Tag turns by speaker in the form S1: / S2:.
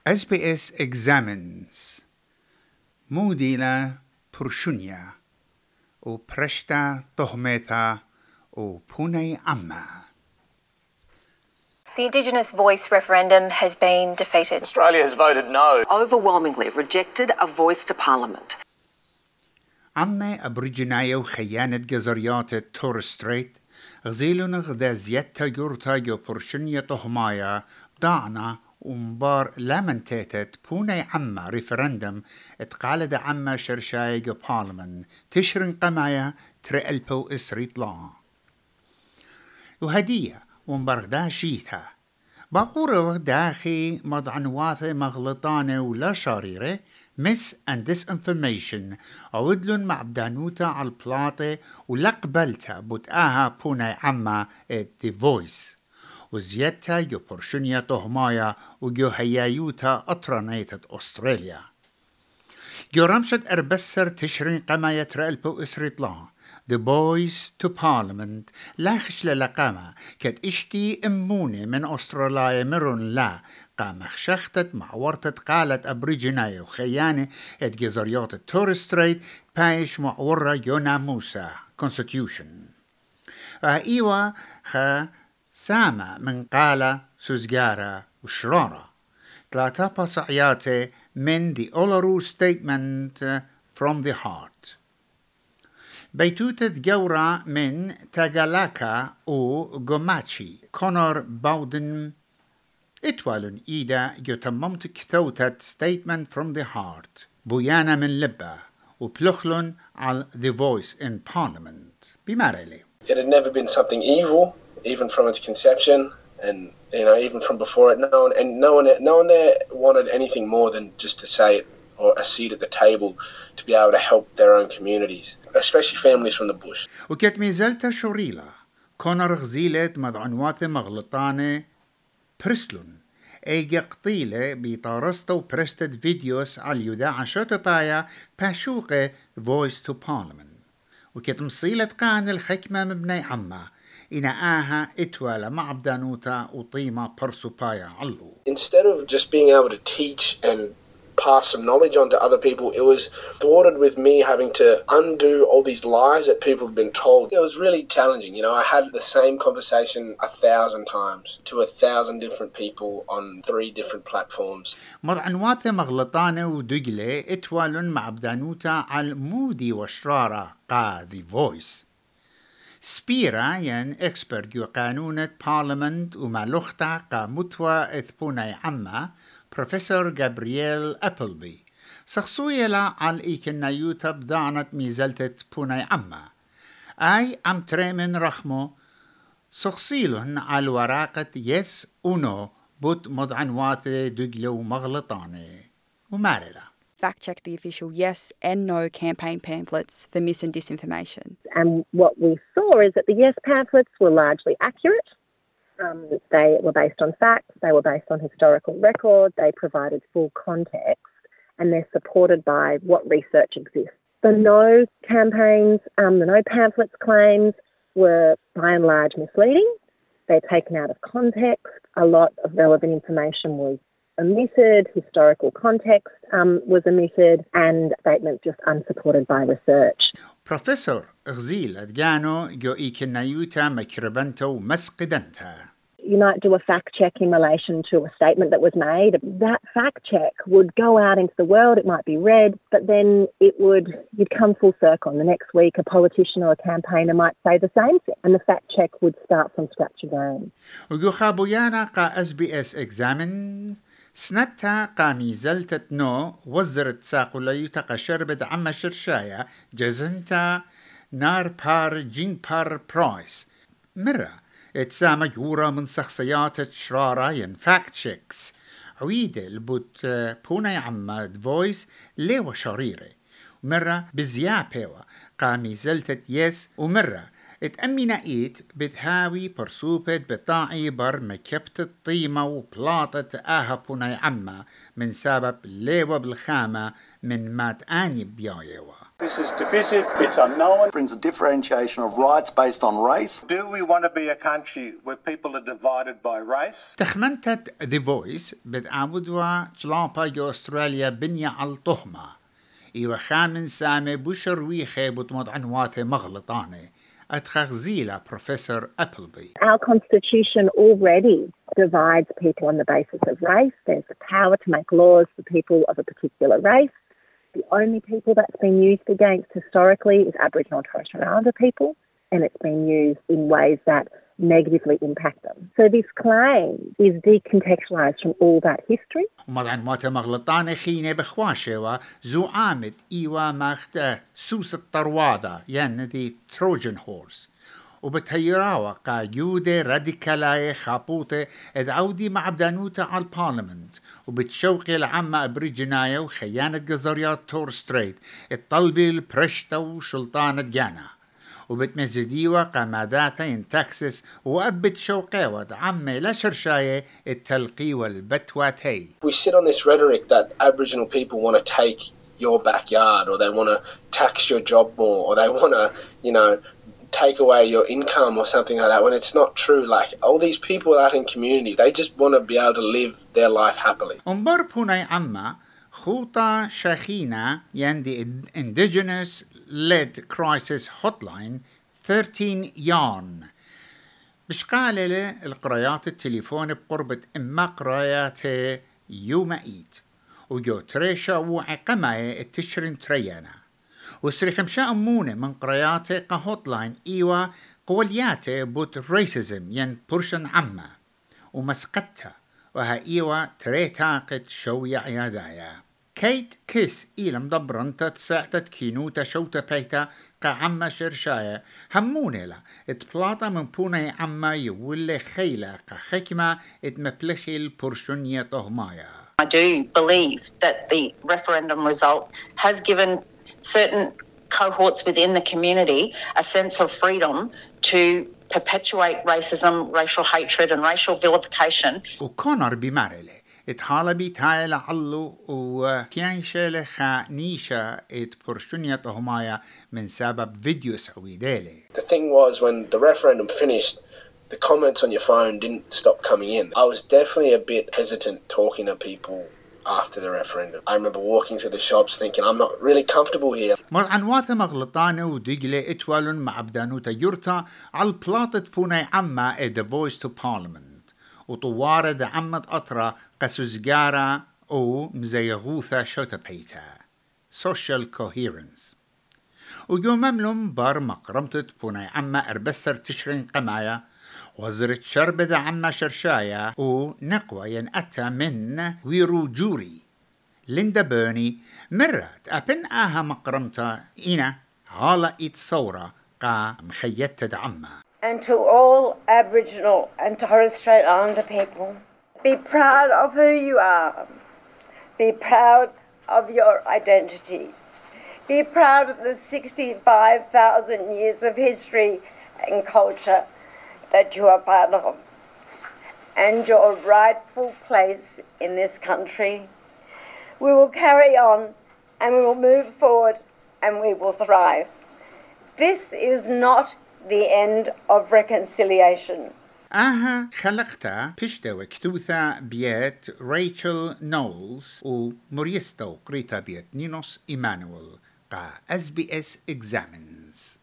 S1: SBS examines موديلا برشونيا وبرشتا تهمتا وبوني عما.
S2: The Indigenous Voice referendum has been defeated.
S3: Australia has voted no.
S4: Overwhelmingly rejected a voice to Parliament.
S1: عما أبريجنايا وخيانة جزريات تورس ستريت غزيلون غدا زيادة يورتاجو برشنية طهمايا ضعنا ومبار لامنتيتت بوني عما ريفرندم اتقالد عما شرشايجو بارلمان تشرن قمايا ترقلبو اسريت لا وهدية ومبرغدا شيثا باقورة داخي مضعنواثة مغلطانة ولا شريرة mis and disinformation أودلن معبدانوتا على البلاطة ولقبلتا بتآها بوني عما The Voice وزيادتا جو برشنيا طهمايا وجو هيايوتا أطرانيتت أستراليا جو رمشت أربسر تشرين قمايا ترقلبو إسريطلا The Voice to Parliament لاخش للقامة كد اشتي اموني من أستراليا مرون لا قام خشختت مع ورطت قالت أبريجنايا وخيانة ات جزريات تورس ستريت بايش معورة يونا موسى Constitution ايوا خا سامة من قالة سوزجارة وشرارة ثلاثة بصعياتي من The Uluru Statement from the Heart بيتوتة جورا من تاغالاكا و غوماتشي كونر باودن اتوالن إيدا يتممت كثوتة Statement from the Heart بويانا من لبا وبلخلن على The Voice in Parliament بمارلي.
S5: It had never been something evil, even from its conception, and even from before it. No one there wanted anything more than just to say it or a seat at the table to be able to help their own communities, especially families from the bush.
S1: وكت ميزالتا شوريلا كونر غزيلة مضعنوات مغلطانة برسلون ايجا قطيلة بيطارستا وبرستد فيديوس على اليذاعة شوتوبايا باشوقة Voice to Parliament وكت مصيلة قان الحكمة مبني عما إنا آها إتوالا معبدانوتا وطيمة برسوبايا علو.
S5: Instead of just being able to teach and pass some knowledge on to other people, it was thwarted with me having to undo all these lies that people had been told. It was really challenging. I had the same conversation 1,000 times to 1,000 different people on 3 different platforms.
S1: مضعنوات مغلطانة ودقلة اتوالن معبدانوتا على مودي وشرارة قا The Voice. سبيرا ين اكسبرت جو قانونة بارلمنت ومالوختا قا متوى اثبوني عما بروفيسور جابرييل أبلبي سخصويلا على إيكنايوتا بضعنة ميزلتة بوني عما أي عم تريمن رخمو سخصيلهن على ورقة يس ونو بوت مضعنواته دقلو ومغلطانة ومارلا
S6: fact check the official yes and no campaign pamphlets for mis and disinformation.
S7: And what we saw is that the yes pamphlets were largely accurate. They were based on facts, they were based on historical record, they provided full context, and they're supported by what research exists. The no campaigns, the no pamphlets claims were by and large misleading. They're taken out of context. A lot of relevant information was omitted, historical context was omitted, and statements just unsupported by research.
S1: Professor غزيل أدجانو جو إيكنايوتا مكربنتا ومسقدنتا.
S7: You might do a fact check in relation to a statement that was made. That fact check would go out into the world, it might be read, but then you'd come full circle. And the next week a politician or a campaigner might say the same thing, and the fact check would start from scratch again.
S1: وجو خابويانا قا SBS examine سنتا قامي زلتت نو وزرت ساقو ليوتا قشربد عما شرشايا جزنتا نار بار جين بار برايس مرة اتسامى جورا من شخصيات شراراين فاكت شيكس عويدة البوت بوني عما فويس ليوة شريرة مرة بزيابيوة قامي زلتت يس ومرة اتأمينايت بتهاوي برسوبة بطاعي بر مكبت الطيمة وبلاطة آهبوني عما من سبب ليوة بالخامة من مات آني بيايوة
S3: This is divisive, it's unknown.
S8: Brings a differentiation of rights based on race.
S3: Do we want to be a country where people are divided by race?
S1: تخمنتت The Voice بتعودوا جلامبا جو أستراليا بنيا على الطهمة إيوه خامن سامي بوشرويخي بطمد عنواته مغلطانه أتخغزيلا Professor Appleby.
S7: Our constitution already divides people on the basis of race. There's the power to make laws for people of a particular race. The only people that's been used against historically is Aboriginal and Torres Strait Islander people, and it's been used in ways that negatively impact them. So this claim is decontextualised from all that history.
S1: ومضعن موتا مغلطانة خينة بخواشوا زو عامد إيوا ماخته سوس الطرواضة يعني دي تروجن هورس وبتهيراوا قايودة راديكالاية خابوطة إذ عودي مع بدانوتا على البارلمنت وبتشوقي العامة أبريجنايا وخيانة جزريات تور ستريت الطلبي البرشتة وشلطانة جانا وبتمزديوا قماداتين تكساس وأبت شوقيوة عمي لا شرشاية التلقي والبتواتي.
S5: We sit on this rhetoric that Aboriginal people want to take your backyard, or they want to tax your job more, or they want to, take away your income or something like that, when it's not true. Like, all these people out in community, they just want to be able to live their life happily.
S1: أمبر بوناي عما خوطة شاخينة يندي Indigenous Led Crisis Hotline 13 يارن بشقالة القرايات التليفون بقربة إما قرايات يوم إيد وجو تريشا وعقماية التشرين تريانا وسريخ مشا أمونة من قراياته كهوتلاين إيوا قولياته بوت ريسيزم ين برشن عما ومسقتها وها إيوا تريتاقت شوية عيادايا كيت كيس إيلا مدبرنتا تساعتت كينوتا شوتا بيتا كعما شرشايا همونيلا اتبلاطا من بوني عما يولي خيلا كحكمة اتمبلخي البرشنية طهمايا.
S9: I do believe that the referendum result has given certain cohorts within the community a sense of freedom to perpetuate racism, racial hatred and racial vilification.
S1: وكونر بمارلي اتحالبي تايل علو وكيانشة خانيشة اتبرشنية طهمايا من سبب فيديو سعوديلي.
S5: The thing was, when the referendum finished, the comments on your phone didn't stop coming in. I was definitely a bit hesitant talking to people after the referendum. I remember walking through the shops thinking, I'm not really comfortable here.
S1: مرعنواثة مغلطانة ودقلة اتوالن مع بدانوتا يورتا على البلاطة بوناي عما The Voice to Parliament وطوارة دا عمد أطرا قسوزقارة أو مزيغوثة شوتا بيتا Social Coherence وجو مملم بار مقرمتت بوناي عما أربسر تشرين قمايا وزرت شربة عما شرشايا ونقوى ينأتى من ويرو جوري ليندا بيرني مرات أبن آها مقرمتا إنا هالا إتصورة قا مخيتة عما.
S10: And to all Aboriginal and Torres Strait Islander people, be proud of who you are. Be proud of your identity. Be proud of the 65,000 years of history and culture that you are part of, and your rightful place in this country. We will carry on and we will move forward and we will thrive. This is not the end of reconciliation.
S1: آها خلقتا بشتا وكتوثا بيت ريتشل نولز وموريستا وقريتا بيت نينوس إيمانويل قا SBS Examines.